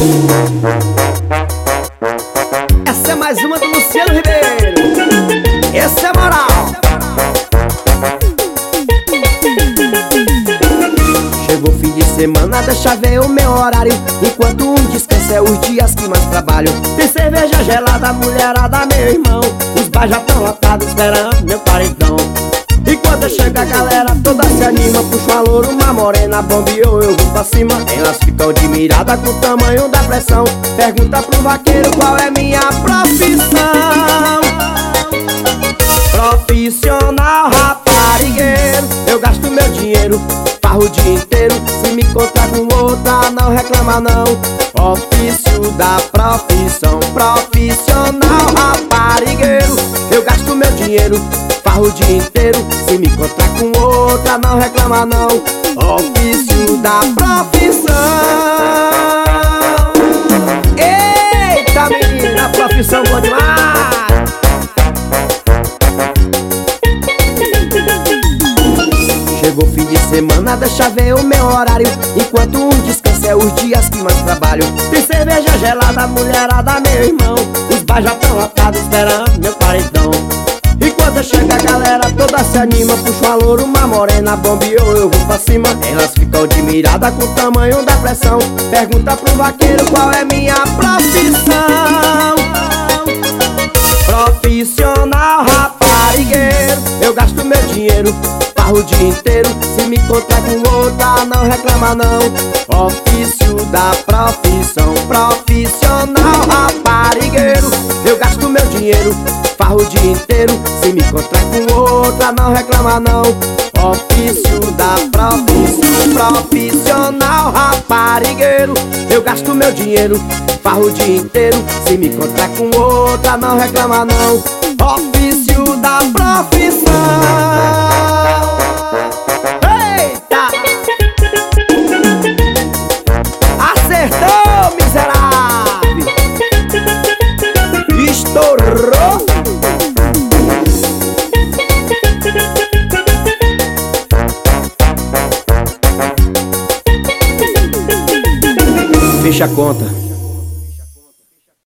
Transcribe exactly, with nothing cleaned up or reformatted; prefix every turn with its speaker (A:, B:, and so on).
A: Essa é mais uma do Luciano Ribeiro. Essa é moral. Chegou fim de semana, deixa ver o meu horário. Enquanto um descansa é os dias que mais trabalho. Tem cerveja gelada, mulherada, meu irmão. Os bares já tão lotados esperando meu paredão. E quando chega a galera toda se anima. Puxa uma loura, uma morena, bombeou, eu vou pra cima. Elas ficam admiradas com o tamanho da pressão. Pergunta pro vaqueiro qual é minha profissão. Profissional raparigueiro. Eu gasto meu dinheiro, farro o dia inteiro. Se me encontrar com outra, não reclama não. Ofício da profissão. Profissional raparigueiro. Eu gasto meu dinheiro, farro o dia inteiro. Se me encontrar com outra, não reclama não. Ofício da profissão. Eita menina, profissão boa demais. Chegou fim de semana, deixa ver o meu horário. Enquanto um descansa é os dias que mais trabalho. Tem cerveja gelada, mulherada, meu irmão. Os bares já tão lotados esperando meu paredão. E quando chega a galera toda se anima. Puxa uma loura, uma morena, bombeou, eu vou pra cima. Elas ficam admiradas com o tamanho da pressão. Pergunta pro vaqueiro qual é minha profissão. Profissional raparigueiro. Eu gasto meu dinheiro, farro o dia inteiro. Se me encontrar com outra, não reclama não. Ofício da profissão. Profissional raparigueiro. Eu gasto meu dinheiro, farro o dia inteiro. Se me encontrar com outra, não reclama não. Ofício da profissão. Profissional raparigueiro. Eu gasto meu dinheiro, farro o dia inteiro. Se me encontrar com outra, não reclama não. Ofício da profissão. Eita! Acertou, miserável! Estourou! Fecha a conta.